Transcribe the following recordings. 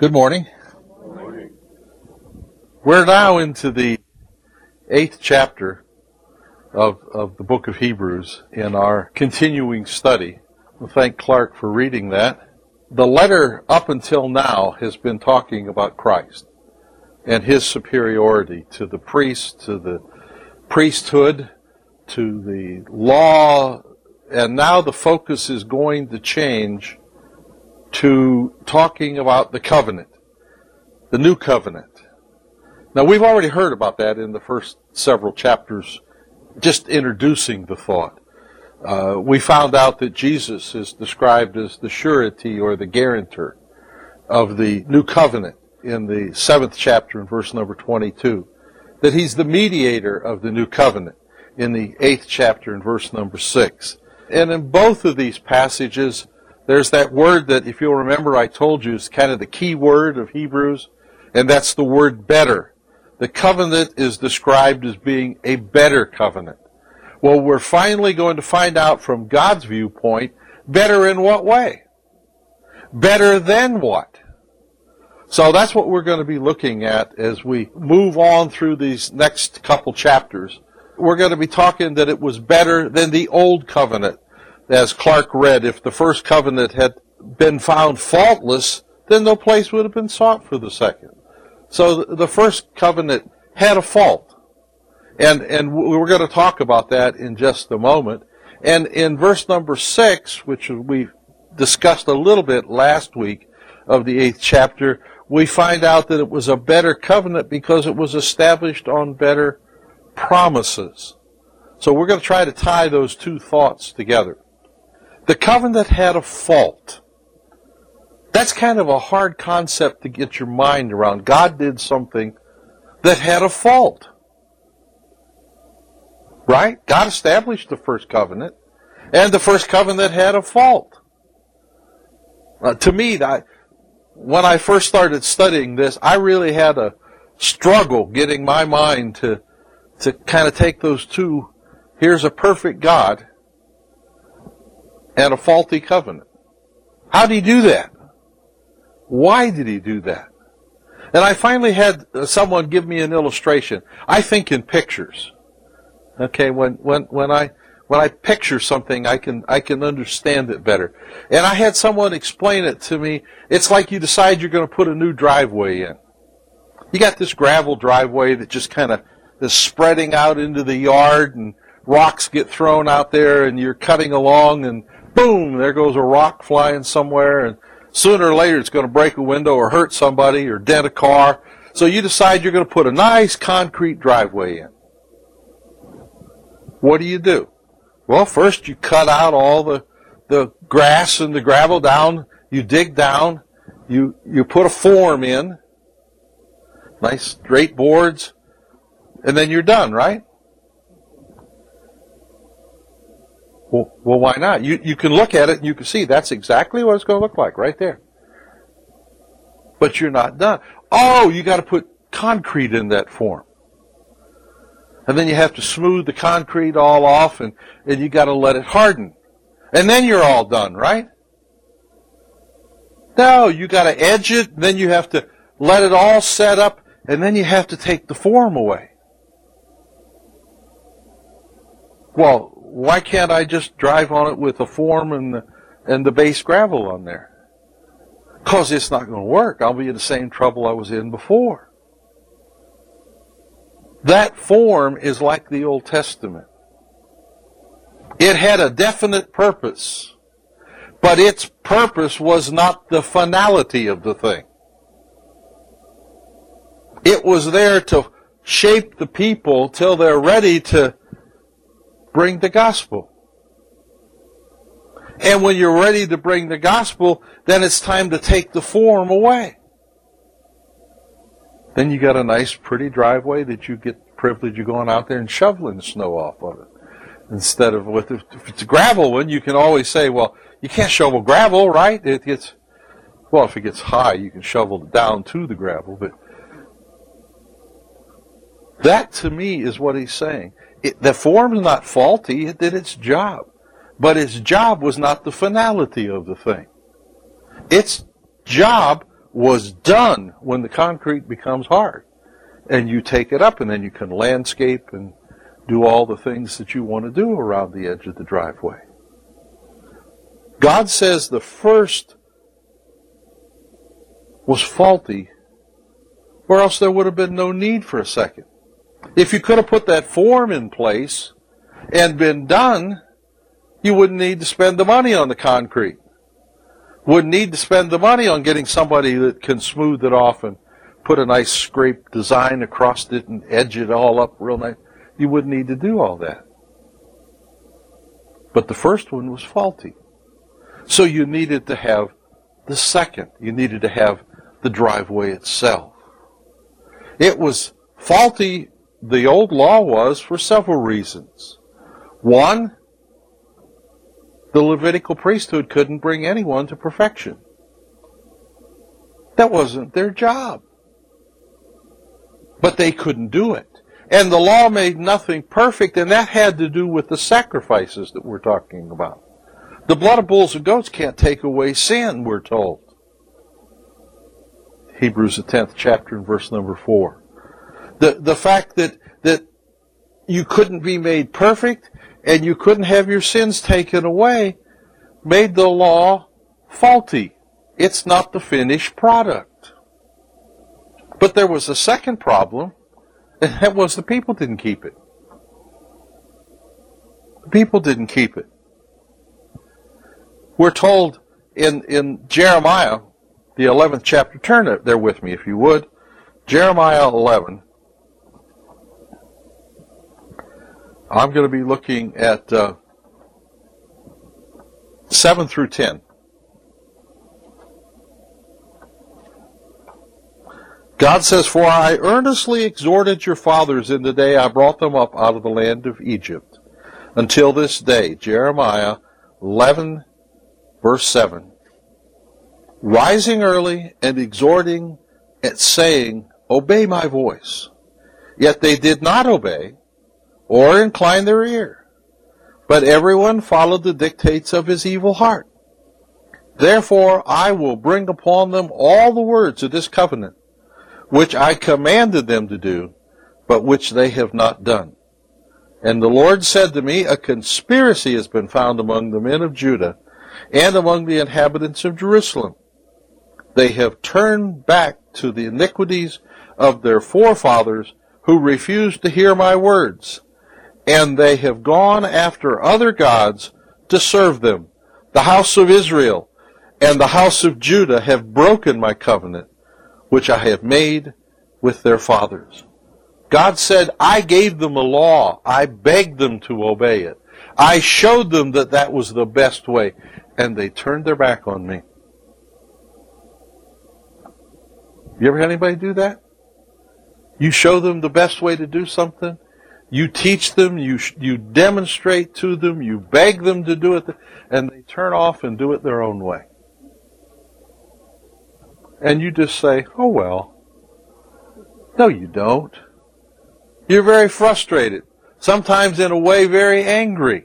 Good morning. We're now into the 8th chapter of the book of Hebrews in our continuing study. We'll thank Clark for reading that. The letter up until now has been talking about Christ and his superiority to the priests, to the priesthood, to the law, and now the focus is going to change to talking about the covenant, the new covenant. Now, we've already heard about that in the first several chapters, just introducing the thought. We found out that Jesus is described as the surety or the guarantor of the new covenant in the 7th chapter in verse number 22, that he's the mediator of the new covenant in the 8th chapter in verse number 6. And in both of these passages, there's that word that, if you'll remember, I told you is kind of the key word of Hebrews, and that's the word better. The covenant is described as being a better covenant. Well, we're finally going to find out from God's viewpoint, better in what way? Better than what? So that's what we're going to be looking at as we move on through these next couple chapters. We're going to be talking that it was better than the old covenant. As Clark read, if the first covenant had been found faultless, then no place would have been sought for the second. So the first covenant had a fault. And we're going to talk about that in just a moment. And in verse number 6, which we discussed a little bit last week of the 8th chapter, we find out that it was a better covenant because it was established on better promises. So we're going to try to tie those two thoughts together. The covenant had a fault. That's kind of a hard concept to get your mind around. God did something that had a fault. Right? God established the first covenant, and the first covenant had a fault. To me, when I first started studying this, I really had a struggle getting my mind to kind of take those two. Here's a perfect God and a faulty covenant. How did he do that? Why did he do that? And I finally had someone give me an illustration. I think in pictures. Okay, when I picture something, I can understand it better. And I had someone explain it to me. It's like you decide you're going to put a new driveway in. You got this gravel driveway that just kind of is spreading out into the yard, and rocks get thrown out there, and you're cutting along, and boom, there goes a rock flying somewhere, and sooner or later it's going to break a window or hurt somebody or dent a car. So you decide you're going to put a nice concrete driveway in. What do? Well, first you cut out all the grass and the gravel down. You dig down. You put a form in. Nice straight boards. And then you're done, right? Well, why not? You can look at it and you can see that's exactly what it's going to look like right there. But you're not done. Oh, you got to put concrete in that form. And then you have to smooth the concrete all off, and you got to let it harden. And then you're all done, right? No, you got to edge it, and then you have to let it all set up, and then you have to take the form away. Well, why can't I just drive on it with a form and the base gravel on there? Because it's not going to work. I'll be in the same trouble I was in before. That form is like the Old Testament. It had a definite purpose, but its purpose was not the finality of the thing. It was there to shape the people till they're ready to bring the gospel. And when you're ready to bring the gospel, then it's time to take the form away. Then you got a nice, pretty driveway that you get the privilege of going out there and shoveling the snow off of it. Instead of, if it's a gravel one, you can always say, well, you can't shovel gravel, right? If it gets high, you can shovel it down to the gravel. But that, to me, is what he's saying. The form is not faulty. It did its job. But its job was not the finality of the thing. Its job was done when the concrete becomes hard. And you take it up, and then you can landscape and do all the things that you want to do around the edge of the driveway. God says the first was faulty, or else there would have been no need for a second. If you could have put that form in place and been done, you wouldn't need to spend the money on the concrete. Wouldn't need to spend the money on getting somebody that can smooth it off and put a nice scrape design across it and edge it all up real nice. You wouldn't need to do all that. But the first one was faulty. So you needed to have the second. You needed to have the driveway itself. It was faulty, the old law was, for several reasons. One, the Levitical priesthood couldn't bring anyone to perfection. That wasn't their job. But they couldn't do it. And the law made nothing perfect, and that had to do with the sacrifices that we're talking about. The blood of bulls and goats can't take away sin, we're told. Hebrews, the 10th chapter, and verse number 4. The fact that you couldn't be made perfect, and you couldn't have your sins taken away, made the law faulty. It's not the finished product. But there was a second problem, and that was the people didn't keep it. The people didn't keep it. We're told in Jeremiah, the 11th chapter, turn there with me if you would, Jeremiah 11. I'm going to be looking at 7 through 10. God says, "For I earnestly exhorted your fathers in the day I brought them up out of the land of Egypt, until this day." Jeremiah 11, verse 7. "Rising early and exhorting and saying, Obey my voice. Yet they did not obey, or incline their ear. But everyone followed the dictates of his evil heart. Therefore I will bring upon them all the words of this covenant, which I commanded them to do, but which they have not done. And the Lord said to me, A conspiracy has been found among the men of Judah and among the inhabitants of Jerusalem. They have turned back to the iniquities of their forefathers who refused to hear my words, and they have gone after other gods to serve them. The house of Israel and the house of Judah have broken my covenant, which I have made with their fathers." God said, I gave them a law. I begged them to obey it. I showed them that that was the best way, and they turned their back on me. You ever had anybody do that? You show them the best way to do something. You teach them, you demonstrate to them, you beg them to do it, and they turn off and do it their own way. And you just say, oh well. No, you don't. You're very frustrated. Sometimes in a way very angry.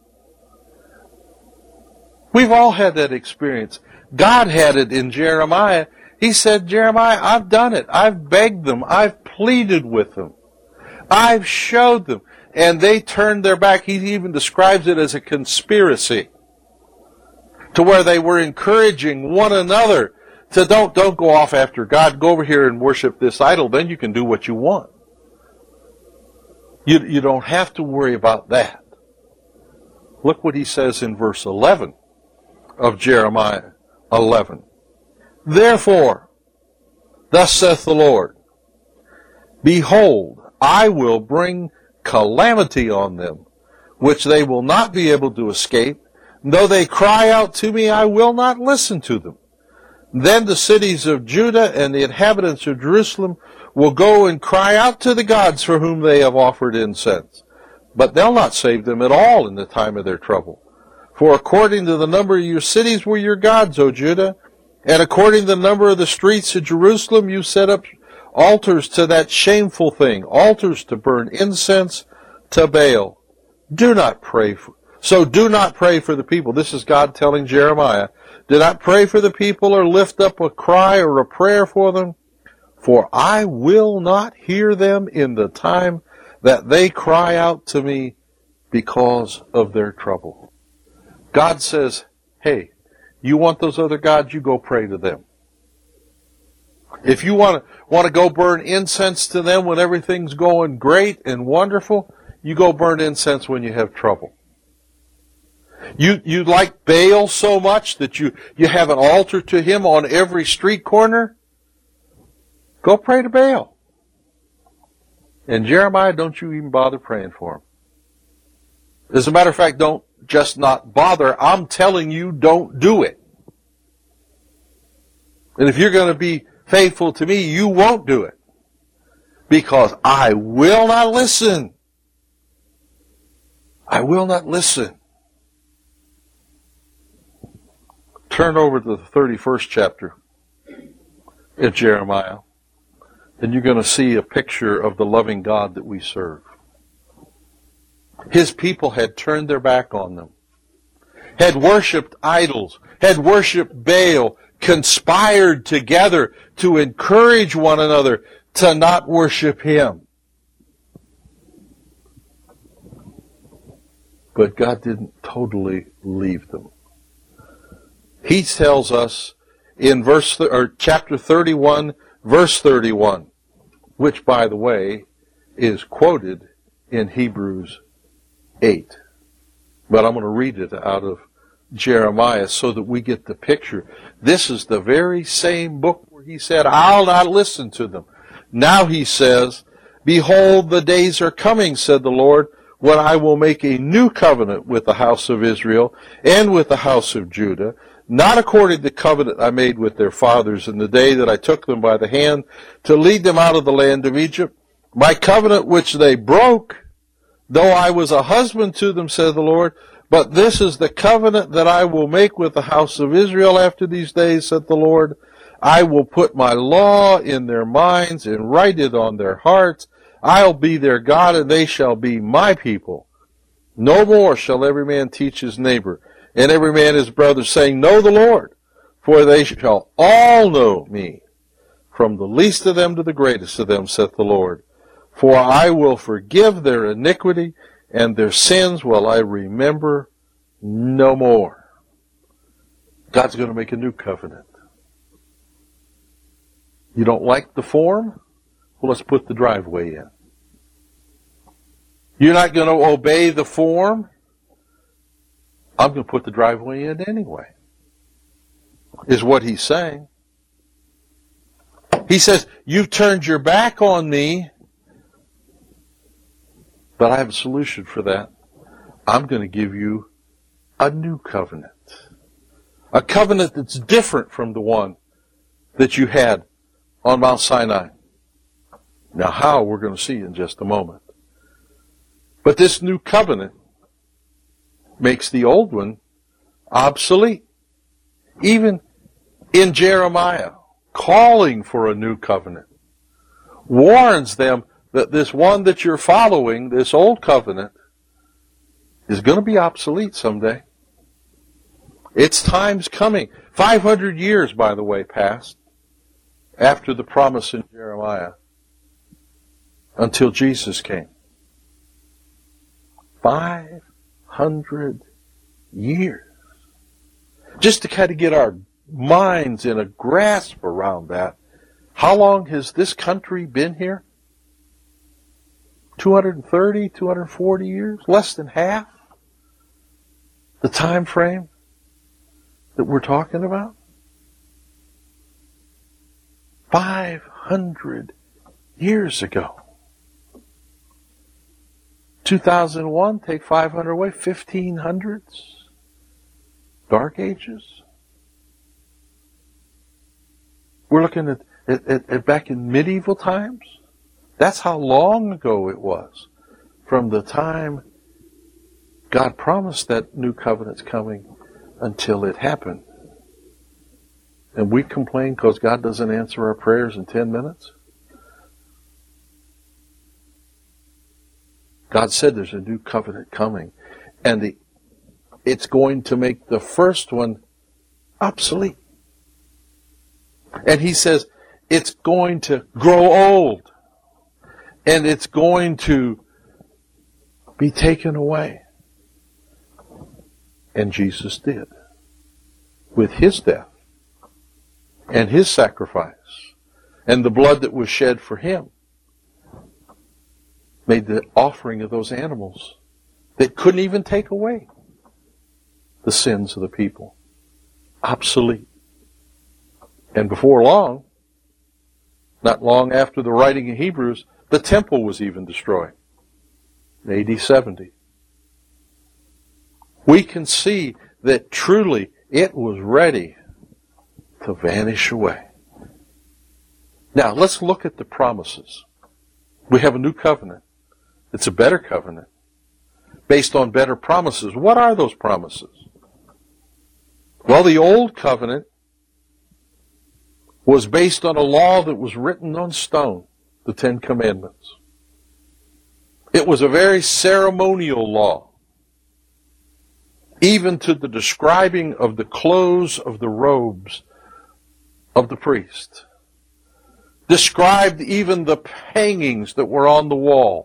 We've all had that experience. God had it in Jeremiah. He said, Jeremiah, I've done it. I've begged them. I've pleaded with them. I've showed them. And they turned their back. He even describes it as a conspiracy, to where they were encouraging one another to don't go off after God. Go over here and worship this idol. Then you can do what you want. You don't have to worry about that. Look what he says in verse 11 of Jeremiah 11. Therefore, thus saith the Lord, Behold, I will bring calamity on them, which they will not be able to escape. Though they cry out to me, I will not listen to them. Then the cities of Judah and the inhabitants of Jerusalem will go and cry out to the gods for whom they have offered incense. But they'll not save them at all in the time of their trouble. For according to the number of your cities were your gods, O Judah, and according to the number of the streets of Jerusalem you set up altars to that shameful thing, altars to burn incense to Baal. Do not pray for the people. This is God telling Jeremiah, Do not pray for the people or lift up a cry or a prayer for them, for I will not hear them in the time that they cry out to me because of their trouble. God says, hey, you want those other gods, you go pray to them. If you want to go burn incense to them when everything's going great and wonderful, you go burn incense when you have trouble. You like Baal so much that you have an altar to him on every street corner? Go pray to Baal. And Jeremiah, don't you even bother praying for him. As a matter of fact, don't just not bother. I'm telling you, don't do it. And if you're going to be faithful to me, you won't do it. Because I will not listen. I will not listen. Turn over to the 31st chapter of Jeremiah, and you're going to see a picture of the loving God that we serve. His people had turned their back on them, had worshipped idols, had worshipped Baal, conspired together to encourage one another to not worship him. But God didn't totally leave them. He tells us in chapter 31, verse 31, which, by the way, is quoted in Hebrews 8. But I'm going to read it out of Jeremiah so that we get the picture. This is the very same book where he said, I'll not listen to them. Now he says, behold, the days are coming, said the Lord, when I will make a new covenant with the house of Israel and with the house of Judah, not according to the covenant I made with their fathers in the day that I took them by the hand to lead them out of the land of Egypt, my covenant which they broke, though I was a husband to them, said the Lord. But this is the covenant that I will make with the house of Israel after these days, said the Lord. I will put my law in their minds and write it on their hearts. I'll be their God, and they shall be my people. No more shall every man teach his neighbor, and every man his brother, saying, Know the Lord, for they shall all know me, from the least of them to the greatest of them, saith the Lord. For I will forgive their iniquity, and their sins will I remember no more. God's going to make a new covenant. You don't like the form? Well, let's put the driveway in. You're not going to obey the form? I'm going to put the driveway in anyway, is what he's saying. He says, you've turned your back on me, but I have a solution for that. I'm going to give you a new covenant. A covenant that's different from the one that you had on Mount Sinai. Now how, we're going to see in just a moment. But this new covenant makes the old one obsolete. Even in Jeremiah, calling for a new covenant, warns them that this one that you're following, this old covenant, is going to be obsolete someday. Its time's coming. 500 years, by the way, passed after the promise in Jeremiah until Jesus came. 500 years. Just to kind of get our minds in a grasp around that, how long has this country been here? 230, 240 years? Less than half the time frame that we're talking about? 500 years ago. 2001, take 500 away, 1500s. Dark Ages. We're looking at back in medieval times. That's how long ago it was from the time God promised that new covenant's coming until it happened. And we complain because God doesn't answer our prayers in 10 minutes. God said there's a new covenant coming. And it's going to make the first one Obsolete. And he says it's going to grow old. And it's going to be taken away. And Jesus did. With his death. And his sacrifice. And the blood that was shed for him. Made the offering of those animals that couldn't even take away the sins of the people obsolete. And before long, not long after the writing of Hebrews, the temple was even destroyed in AD 70. We can see that truly it was ready to vanish away. Now, let's look at the promises. We have a new covenant. It's a better covenant based on better promises. What are those promises? Well, the old covenant was based on a law that was written on stone, the Ten Commandments. It was a very ceremonial law, even to the describing of the clothes of the robes of the priest. Described even the hangings that were on the wall,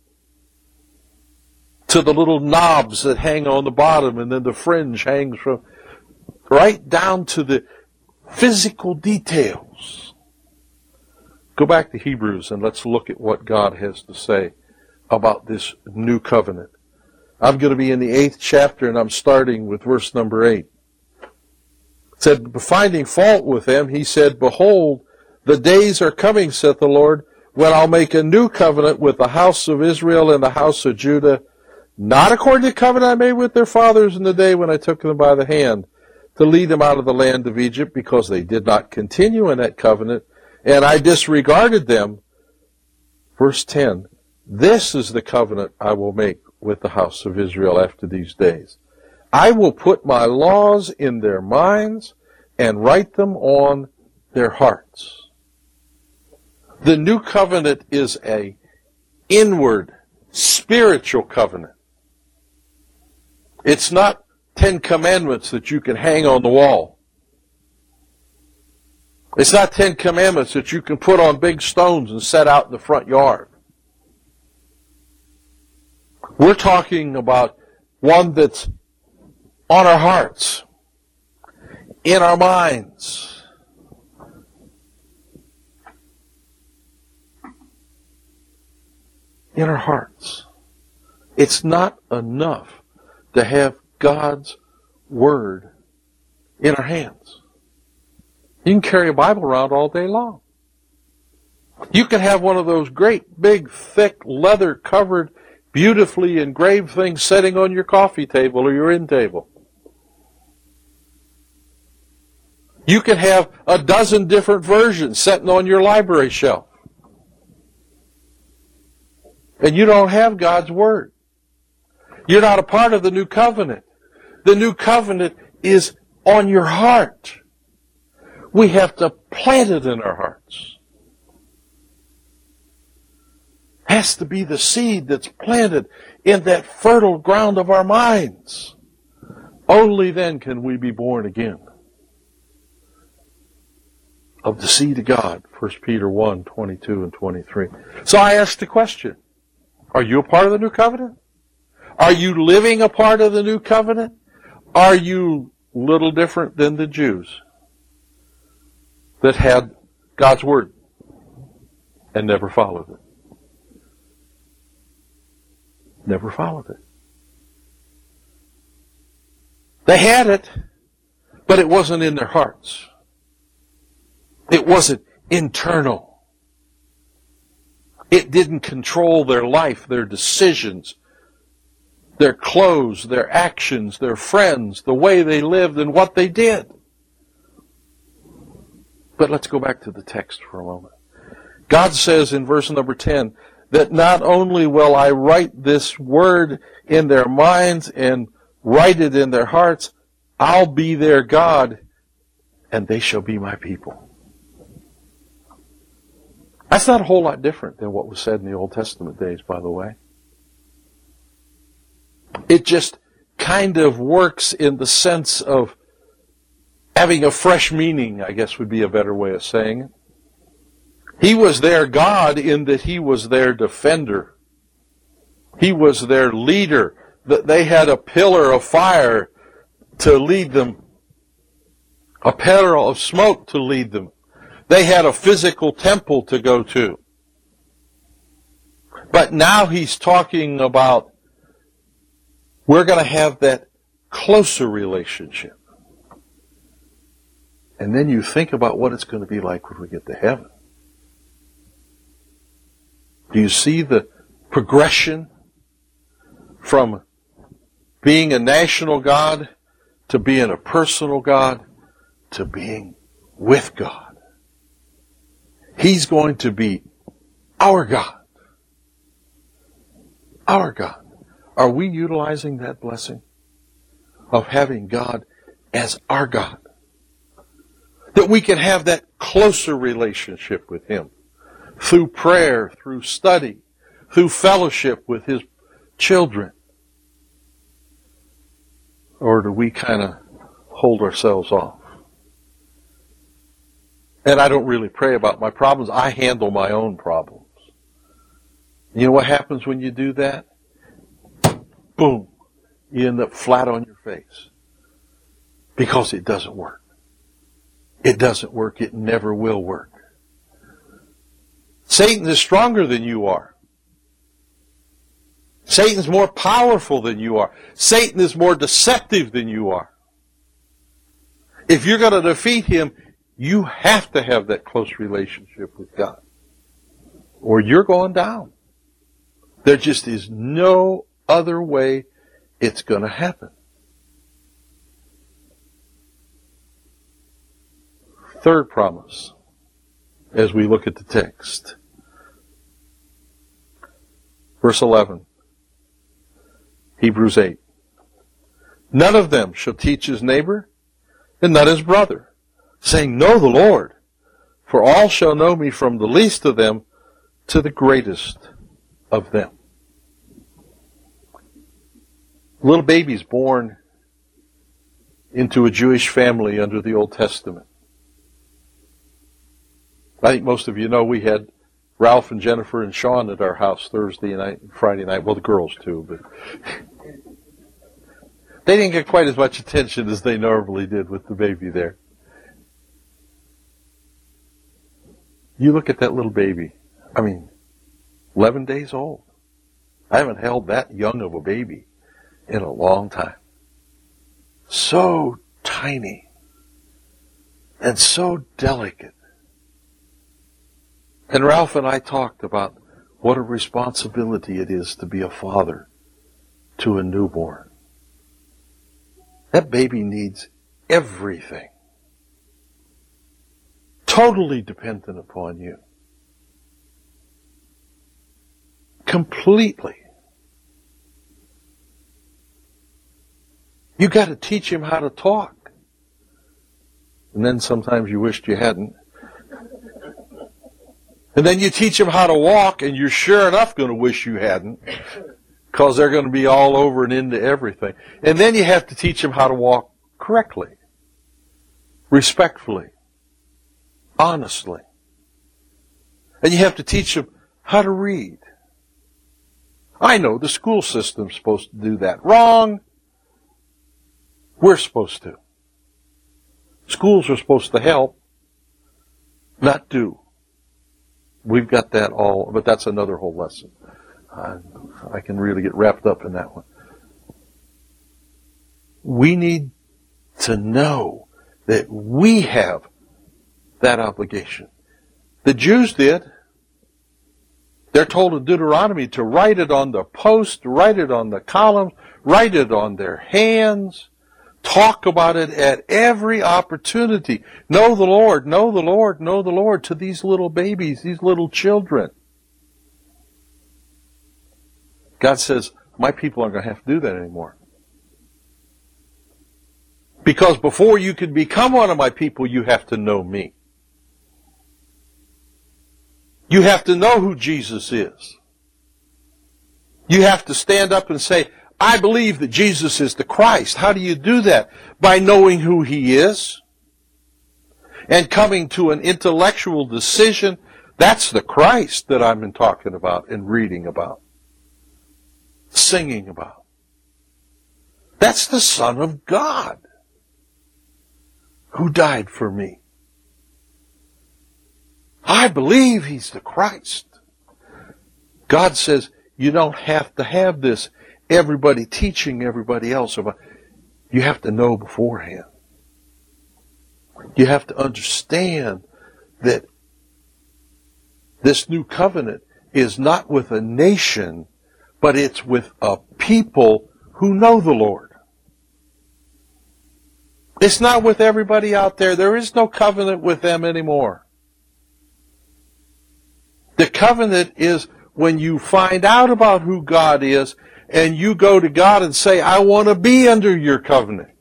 to the little knobs that hang on the bottom, and then the fringe hangs from right down to the physical details. Go back to Hebrews and let's look at what God has to say about this new covenant. I'm going to be in the 8th chapter, and I'm starting with verse number 8. It said, finding fault with them, he said, behold, the days are coming, saith the Lord, when I'll make a new covenant with the house of Israel and the house of Judah, not according to the covenant I made with their fathers in the day when I took them by the hand to lead them out of the land of Egypt, because they did not continue in that covenant, and I disregarded them. Verse 10, this is the covenant I will make with the house of Israel after these days. I will put my laws in their minds and write them on their hearts. The new covenant is an inward, spiritual covenant. It's not 10 commandments that you can hang on the wall. It's not 10 commandments that you can put on big stones and set out in the front yard. We're talking about one that's on our hearts, in our minds. In our hearts. It's not enough to have God's Word in our hands. You can carry a Bible around all day long. You can have one of those great, big, thick, leather-covered, beautifully engraved things sitting on your coffee table or your end table. You can have a dozen different versions sitting on your library shelf. And you don't have God's Word. You're not a part of the new covenant. The new covenant is on your heart. We have to plant it in our hearts. It has to be the seed that's planted in that fertile ground of our minds. Only then can we be born again of the seed of God. 1 Peter 1, 22 and 23. So I asked the question, are you a part of the new covenant? Are you living a part of the new covenant? Are you little different than the Jews that had God's Word and never followed it? Never followed it. They had it, but it wasn't in their hearts. It wasn't internal. It didn't control their life, their decisions, their clothes, their actions, their friends, the way they lived and what they did. But let's go back to the text for a moment. God says in verse number 10 that not only will I write this word in their minds and write it in their hearts, I'll be their God and they shall be my people. That's not a whole lot different than what was said in the Old Testament days, by the way. It just kind of works in the sense of having a fresh meaning, I guess would be a better way of saying it. He was their God in that He was their defender. He was their leader. That they had a pillar of fire to lead them, a pillar of smoke to lead them. They had a physical temple to go to. But now He's talking about we're going to have that closer relationship. And then you think about what it's going to be like when we get to heaven. Do you see the progression from being a national God to being a personal God to being with God? He's going to be our God. Our God. Are we utilizing that blessing of having God as our God? That we can have that closer relationship with Him through prayer, through study, through fellowship with His children? Or do we kind of hold ourselves off? And I don't really pray about my problems. I handle my own problems. You know what happens when you do that? Boom. You end up flat on your face. Because it doesn't work. It doesn't work. It never will work. Satan is stronger than you are. Satan's more powerful than you are. Satan is more deceptive than you are. If you're going to defeat him, you have to have that close relationship with God. Or you're going down. There just is no other way it's going to happen. Third promise, as we look at the text. Verse 11. Hebrews 8. None of them shall teach his neighbor, and not his brother, saying, Know the Lord, for all shall know me from the least of them to the greatest of them. Little babies born into a Jewish family under the Old Testament. I think most of you know we had Ralph and Jennifer and Sean at our house Thursday night and Friday night. Well, the girls too, but they didn't get quite as much attention as they normally did with the baby there. You look at that little baby. 11 days old. I haven't held that young of a baby in a long time. So tiny and so delicate. And Ralph and I talked about what a responsibility it is to be a father to a newborn. That baby needs everything. Totally dependent upon you. Completely. You got to teach him how to talk. And then sometimes you wished you hadn't. And then you teach them how to walk, and you're sure enough going to wish you hadn't, because they're going to be all over and into everything. And then you have to teach them how to walk correctly, respectfully, honestly. And you have to teach them how to read. I know the school system's supposed to do that. Wrong. We're supposed to. Schools are supposed to help, not do. We've got that all, but that's another whole lesson. I can really get wrapped up in that one. We need to know that we have that obligation. The Jews did. They're told in Deuteronomy to write it on the post, write it on the columns, write it on their hands. Talk about it at every opportunity. Know the Lord, know the Lord, know the Lord to these little babies, these little children. God says, my people aren't going to have to do that anymore. Because before you can become one of my people, you have to know me. You have to know who Jesus is. You have to stand up and say, I believe that Jesus is the Christ. How do you do that? By knowing who He is. and coming to an intellectual decision. That's the Christ that I've been talking about and reading about, singing about. That's the Son of God who died for me. I believe He's the Christ. God says you don't have to have this everybody teaching everybody else about. You have to know beforehand. You have to understand that this new covenant is not with a nation, but it's with a people who know the Lord. It's not with everybody out there. There is no covenant with them anymore. The covenant is when you find out about who God is and you go to God and say, I want to be under your covenant.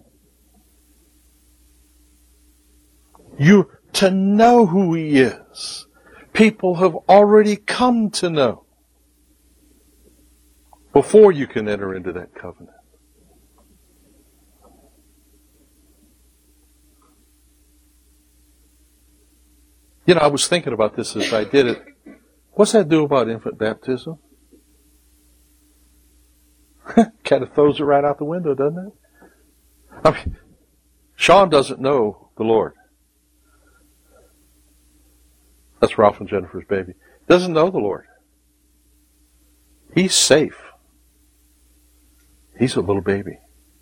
You to know who He is. People have already come to know before you can enter into that covenant. You know, I was thinking about this as I did it. What's that do about infant baptism? Kind of throws it right out the window, doesn't it? I mean, Sean doesn't know the Lord. That's Ralph and Jennifer's baby. Doesn't know the Lord. He's safe. He's a little baby.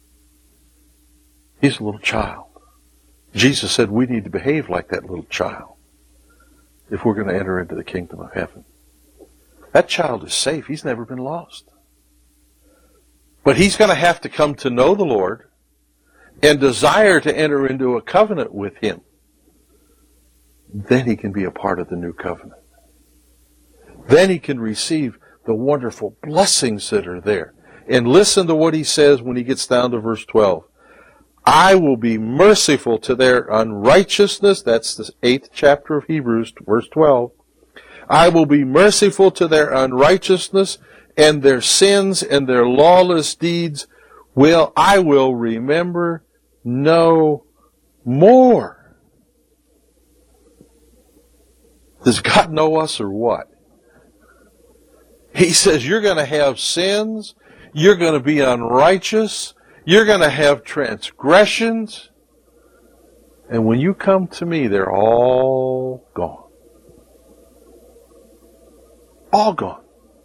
He's a little child. Jesus said we need to behave like that little child if we're going to enter into the kingdom of heaven. That child is safe. He's never been lost. But he's going to have to come to know the Lord and desire to enter into a covenant with Him. Then he can be a part of the new covenant. Then he can receive the wonderful blessings that are there. And listen to what he says when he gets down to verse 12. I will be merciful to their unrighteousness. That's the 8th chapter of Hebrews, verse 12. I will be merciful to their unrighteousness, and their sins and their lawless deeds I will remember no more. Does God know us or what? He says you're going to have sins, you're going to be unrighteous, you're going to have transgressions, and when you come to me, they're all gone. All gone.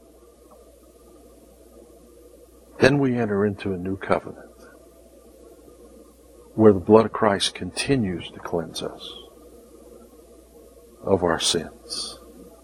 Then we enter into a new covenant where the blood of Christ continues to cleanse us of our sins.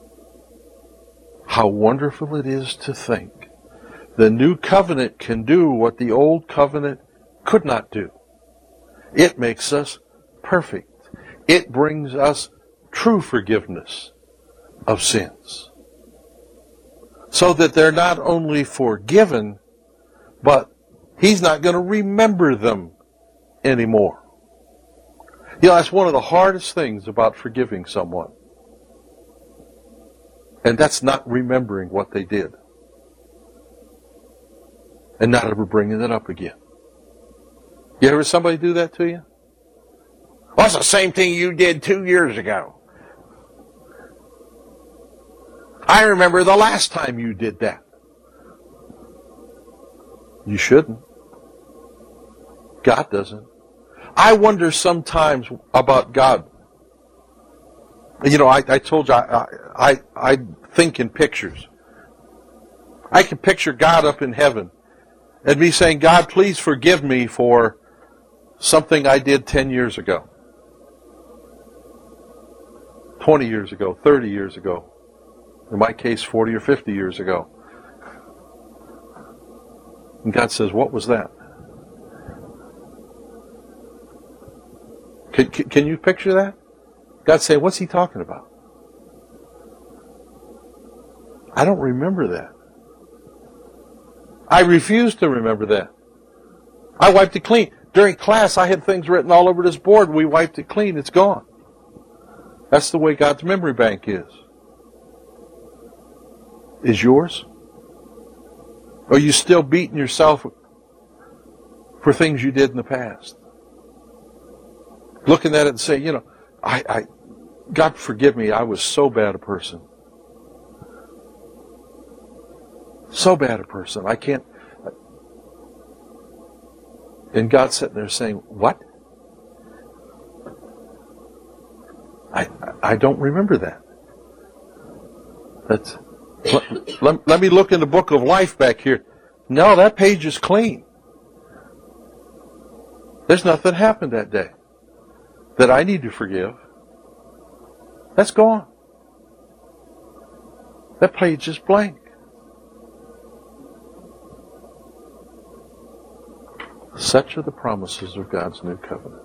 How wonderful it is to think the new covenant can do what the old covenant could not do. It makes us perfect. It brings us true forgiveness of sins. So that they're not only forgiven, but He's not going to remember them anymore. You know, that's one of the hardest things about forgiving someone. And that's not remembering what they did. And not ever bringing it up again. You ever somebody do that to you? Well, it's the same thing you did 2 years ago. I remember the last time you did that. You shouldn't. God doesn't. I wonder sometimes about God. You know, I told you I think in pictures. I can picture God up in heaven and me saying, God, please forgive me for something I did 10 years ago, 20 years ago, 30 years ago, in my case 40 or 50 years ago. And God says, what was that? Can you picture that? God saying, what's He talking about? I don't remember that. I refuse to remember that. I wiped it clean. During class, I had things written all over this board. We wiped it clean. It's gone. That's the way God's memory bank is. Is yours? Or are you still beating yourself for things you did in the past? Looking at it and saying, you know, God forgive me, I was so bad a person. So bad a person. I can't. And God's sitting there saying, what? I don't remember that. Let me look in the book of life back here. No, that page is clean. There's nothing happened that day that I need to forgive. That's gone. That page is blank. Such are the promises of God's new covenant.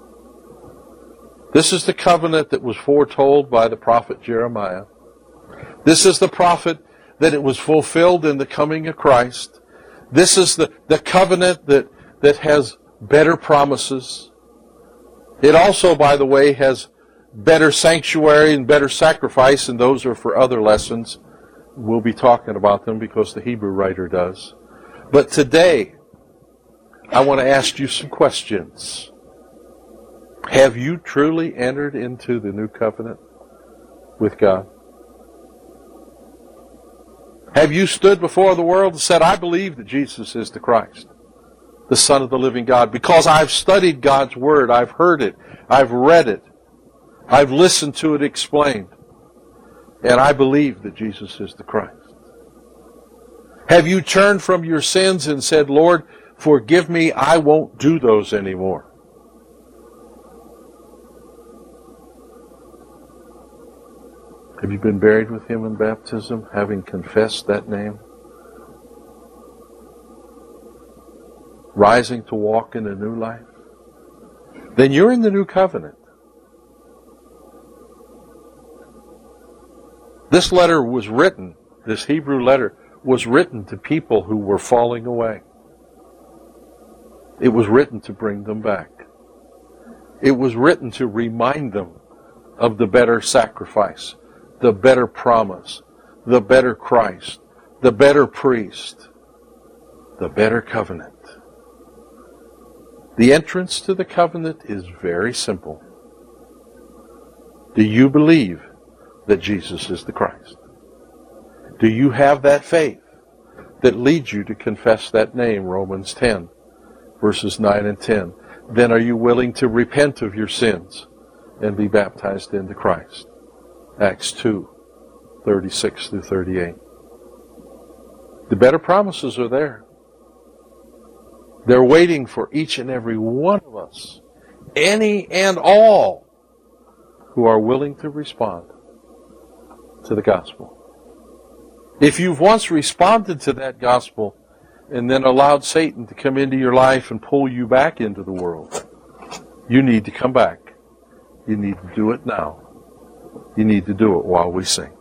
This is the covenant that was foretold by the prophet Jeremiah. This is the prophet that it was fulfilled in the coming of Christ. This is the covenant that has better promises. It also, by the way, has better sanctuary and better sacrifice, and those are for other lessons. We'll be talking about them because the Hebrew writer does. But today, I want to ask you some questions. Have you truly entered into the new covenant with God? Have you stood before the world and said, I believe that Jesus is the Christ, the Son of the living God, because I've studied God's Word, I've heard it, I've read it, I've listened to it explained, and I believe that Jesus is the Christ? Have you turned from your sins and said, Lord, forgive me, I won't do those anymore? Have you been buried with Him in baptism, having confessed that name? Rising to walk in a new life? Then you're in the new covenant. This letter was written, this Hebrew letter was written to people who were falling away. It was written to bring them back. It was written to remind them of the better sacrifice, the better promise, the better Christ, the better priest, the better covenant. The entrance to the covenant is very simple. Do you believe that Jesus is the Christ? Do you have that faith that leads you to confess that name, Romans 10, verses 9 and 10? Then are you willing to repent of your sins and be baptized into Christ? Acts 2, 36 through 38. The better promises are there. They're waiting for each and every one of us, any and all, who are willing to respond to the gospel. If you've once responded to that gospel and then allowed Satan to come into your life and pull you back into the world, you need to come back. You need to do it now. You need to do it while we sing.